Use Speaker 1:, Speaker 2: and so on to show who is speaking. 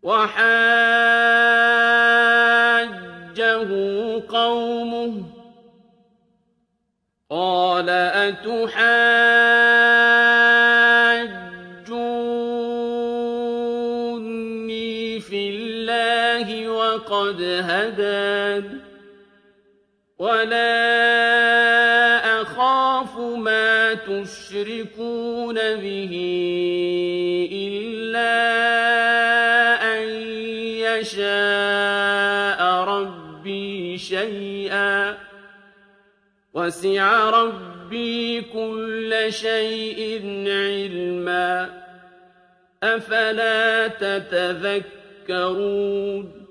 Speaker 1: وَحَاجَّهُ قَوْمُهُ قَالَ أَتُحَاجُّونِّي فِي اللَّهِ وَقَدْ هَدَانِ وَلَا أَخَافُ مَا تُشْرِكُونَ بِهِ إِلَّا أَن يَشَاءَ رَبِّي شَيْئًا وَسِعَ رَبِّي كُلَّ شَيْءٍ عِلْمًا ۚ أَفَلَا تَتَذَكَّرُونَ